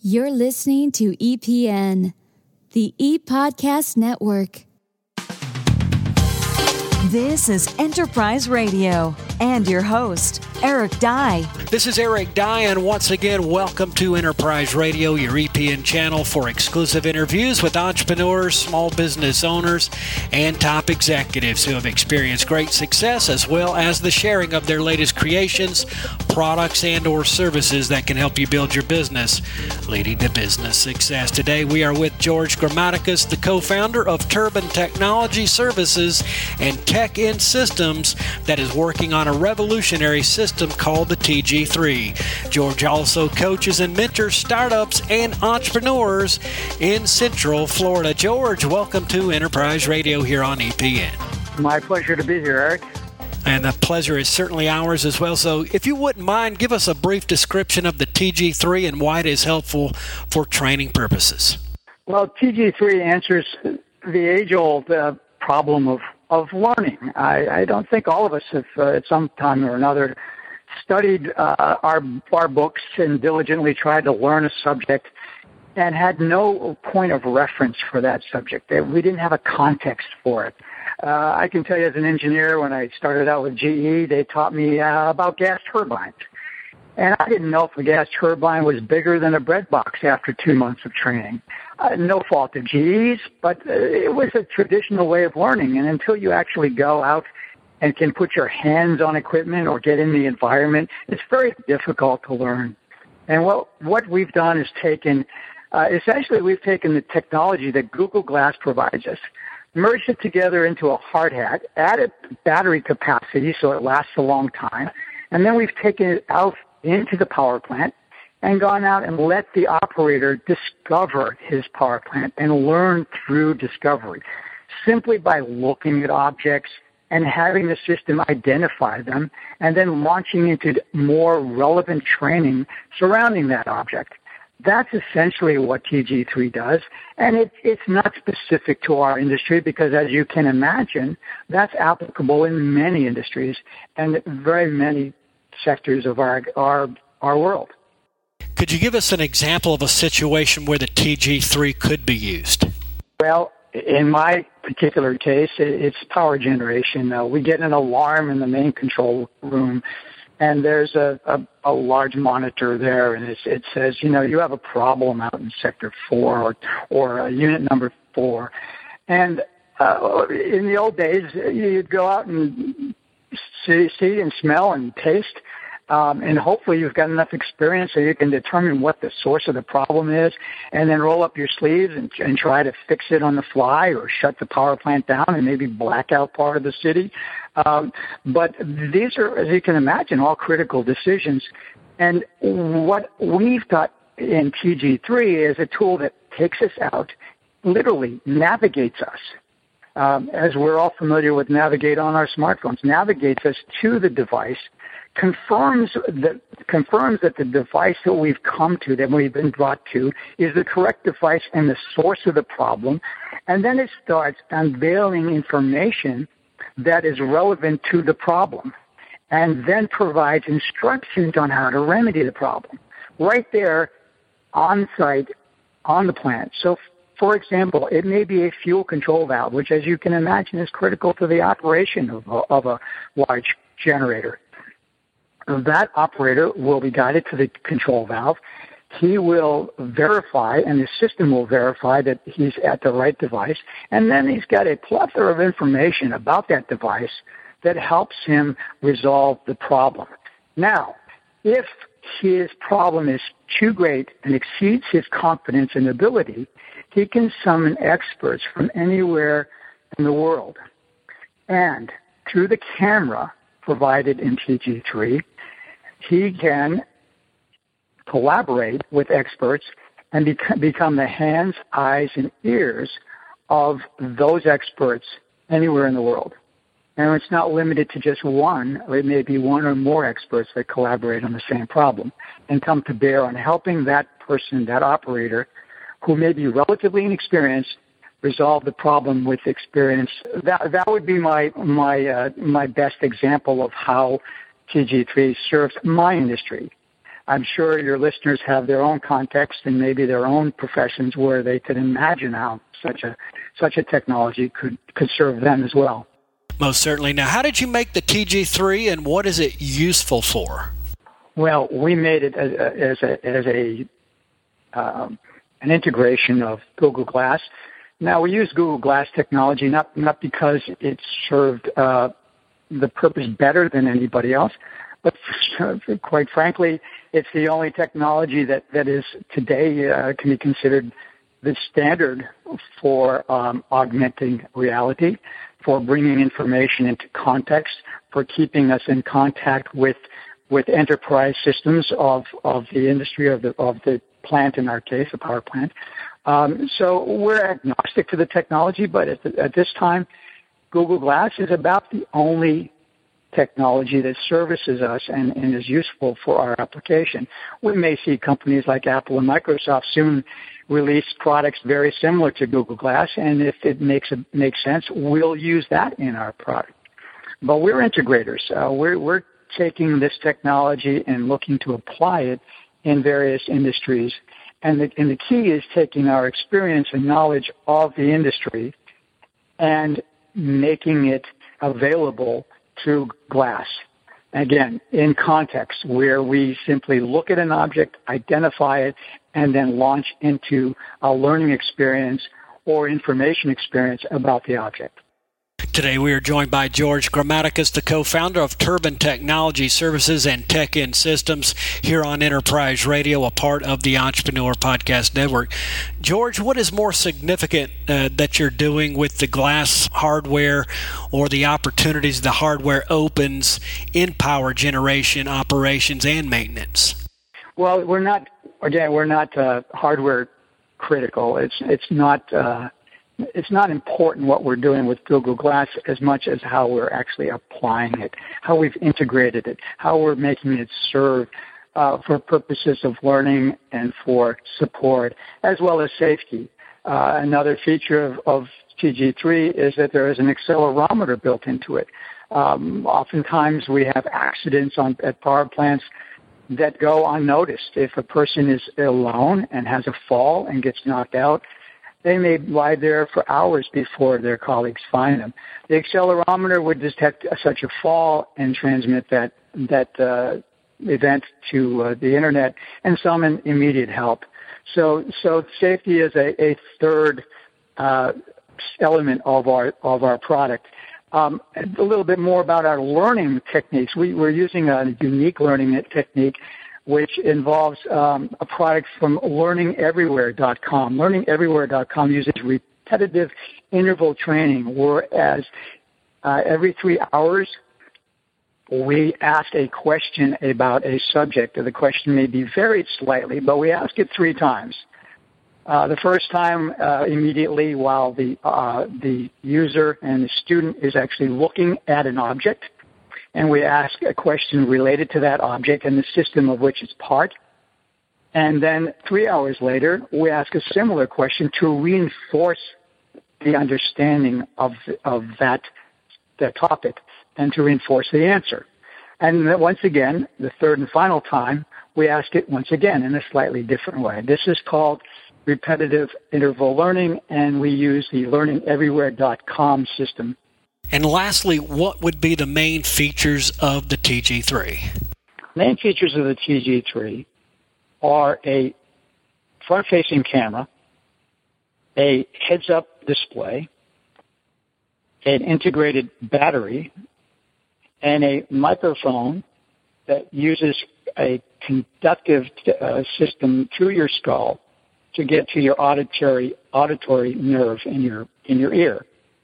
You're listening to EPN, the ePodcast Network. This is Enterprise Radio and your host, Eric Dye. This is Eric Dye, and once again, welcome to Enterprise Radio, your EPN channel for exclusive interviews with entrepreneurs, small business owners, and top executives who have experienced great success, as well as the sharing of their latest creations, products, and or services that can help you build your business, leading to business success. Today, we are with George Grammaticus, the co-founder of Turbine Technology Services and Tech In Systems that is working on a revolutionary system called the TG3. George also coaches and mentors startups and entrepreneurs in Central Florida. George, welcome to Enterprise Radio here on EPN. My pleasure to be here, Eric. And the pleasure is certainly ours as well. So if you wouldn't mind, give us a brief description of the TG3 and why it is helpful for training purposes. Well, TG3 answers the age-old problem of learning. I don't think all of us have at some time or another studied our books and diligently tried to learn a subject and had no point of reference for that subject. We didn't have a context for it. I can tell you as an engineer, when I started out with GE, they taught me about gas turbines. And I didn't know if a gas turbine was bigger than a bread box after 2 months of training. No fault of GE's, but it was a traditional way of learning. And until you actually go out and can put your hands on equipment or get in the environment, it's very difficult to learn. And what we've done is essentially we've taken the technology that Google Glass provides us, merged it together into a hard hat, added battery capacity so it lasts a long time, and then we've taken it out into the power plant and gone out and let the operator discover his power plant and learn through discovery, simply by looking at objects and having the system identify them and then launching into more relevant training surrounding that object. That's essentially what TG3 does, and it's not specific to our industry because, as you can imagine, that's applicable in many industries and very many sectors of our world. Could you give us an example of a situation where the TG3 could be used? Well, in my particular case, it's power generation. We get an alarm in the main control room, and there's a large monitor there, and it says, you have a problem out in Sector 4 or unit number 4. And in the old days, you'd go out and see and smell and taste, and hopefully you've got enough experience so you can determine what the source of the problem is, and then roll up your sleeves and try to fix it on the fly or shut the power plant down and maybe black out part of the city. But these are, as you can imagine, all critical decisions. And what we've got in TG3 is a tool that takes us out, literally navigates us, as we're all familiar with navigate on our smartphones, navigates us to the device, confirms that the device that we've come to, that we've been brought to, is the correct device and the source of the problem, and then it starts unveiling information that is relevant to the problem, and then provides instructions on how to remedy the problem right there on site on the plant. So, for example, it may be a fuel control valve, which, as you can imagine, is critical to the operation of a large generator. That operator will be guided to the control valve. He will verify, and the system will verify that he's at the right device, and then he's got a plethora of information about that device that helps him resolve the problem. Now, if his problem is too great and exceeds his confidence and ability, he can summon experts from anywhere in the world. And through the camera provided in TG3, he can collaborate with experts and become the hands, eyes, and ears of those experts anywhere in the world. And it's not limited to just one, or it may be one or more experts that collaborate on the same problem and come to bear on helping that person, that operator, who may be relatively inexperienced, resolve the problem with experience. That would be my best example of how TG3 serves my industry. I'm sure your listeners have their own context and maybe their own professions where they could imagine how such a technology could serve them as well. Most certainly. Now, how did you make the TG3, and what is it useful for? Well, we made it as an integration of Google Glass. Now, we use Google Glass technology not because it served the purpose better than anybody else, but quite frankly, it's the only technology that is today can be considered the standard for augmenting reality, for bringing information into context, for keeping us in contact with enterprise systems of the industry, of the plant, in our case, a power plant. So we're agnostic to the technology, but at this time, Google Glass is about the only technology that services us and is useful for our application. We may see companies like Apple and Microsoft soon release products very similar to Google Glass, and if it makes sense, we'll use that in our product. But we're integrators. We're taking this technology and looking to apply it in various industries. And the key is taking our experience and knowledge of the industry and making it available through glass. Again, in context, where we simply look at an object, identify it, and then launch into a learning experience or information experience about the object. Today we are joined by George Grammaticus, the co-founder of Turbine Technology Services and TechN Systems here on Enterprise Radio, a part of the Entrepreneur Podcast Network. George, what is more significant that you're doing with the glass hardware or the opportunities the hardware opens in power generation, operations, and maintenance? Well, we're not hardware critical. It's not important what we're doing with Google Glass as much as how we're actually applying it, how we've integrated it, how we're making it serve for purposes of learning and for support, as well as safety. Another feature of TG3 is that there is an accelerometer built into it. Oftentimes we have accidents at power plants that go unnoticed. If a person is alone and has a fall and gets knocked out, they may lie there for hours before their colleagues find them. The accelerometer would detect such a fall and transmit that event to the internet and summon immediate help. So safety is a third element of our product. A little bit more about our learning techniques. We're using a unique learning technique which involves a product from LearningEverywhere.com. LearningEverywhere.com uses repetitive interval training, whereas every 3 hours we ask a question about a subject. The question may be varied slightly, but we ask it 3 times. The first time immediately while the user and the student is actually looking at an object, and we ask a question related to that object and the system of which it's part. And then 3 hours later, we ask a similar question to reinforce the understanding of that topic and to reinforce the answer. And then once again, the third and final time, we ask it once again in a slightly different way. This is called repetitive interval learning, and we use the LearningEverywhere.com system. And lastly, what would be the main features of the TG3? Main features of the TG3 are a front-facing camera, a heads-up display, an integrated battery, and a microphone that uses a conductive system through your skull to get to your auditory nerve in your ear.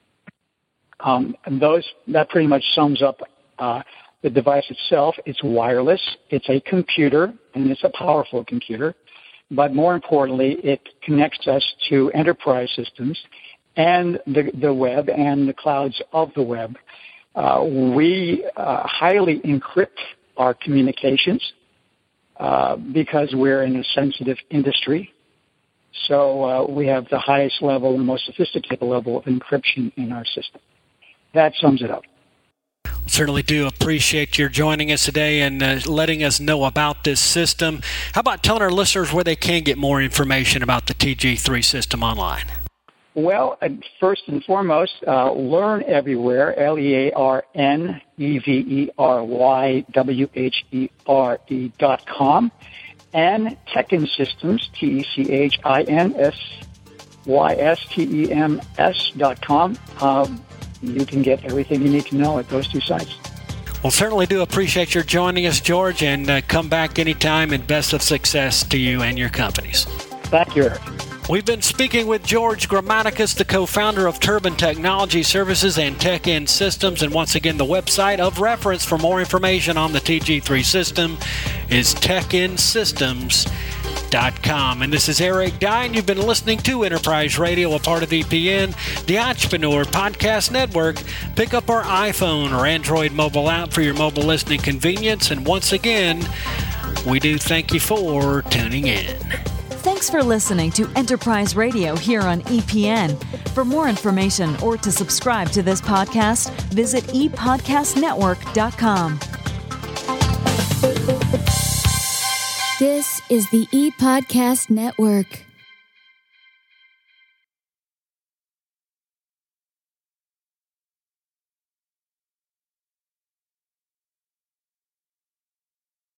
That pretty much sums up the device itself. It's wireless, it's a computer, and it's a powerful computer. But more importantly, it connects us to enterprise systems and the web and the clouds of the web. We highly encrypt our communications because we're in a sensitive industry. So we have the highest level and most sophisticated level of encryption in our system. That sums it up. Certainly do appreciate your joining us today and letting us know about this system. How about telling our listeners where they can get more information about the TG3 system online? Well, first and foremost, Learn Everywhere, LearnEverywhere.com, and Techin Systems, TECHINSYSTEMS.com. You can get everything you need to know at those two sites. Well, certainly do appreciate your joining us, George, and come back anytime, and best of success to you and your companies. Thank you, Eric. We've been speaking with George Grammaticus, the co-founder of Turbine Technology Services and Techin Systems. And once again, the website of reference for more information on the TG3 system is TechinSystems.com. And this is Eric Dye, and you've been listening to Enterprise Radio, a part of EPN, the Entrepreneur Podcast Network. Pick up our iPhone or Android mobile app for your mobile listening convenience. And once again, we do thank you for tuning in. Thanks for listening to Enterprise Radio here on EPN. For more information or to subscribe to this podcast, visit epodcastnetwork.com. This is the ePodcast Network.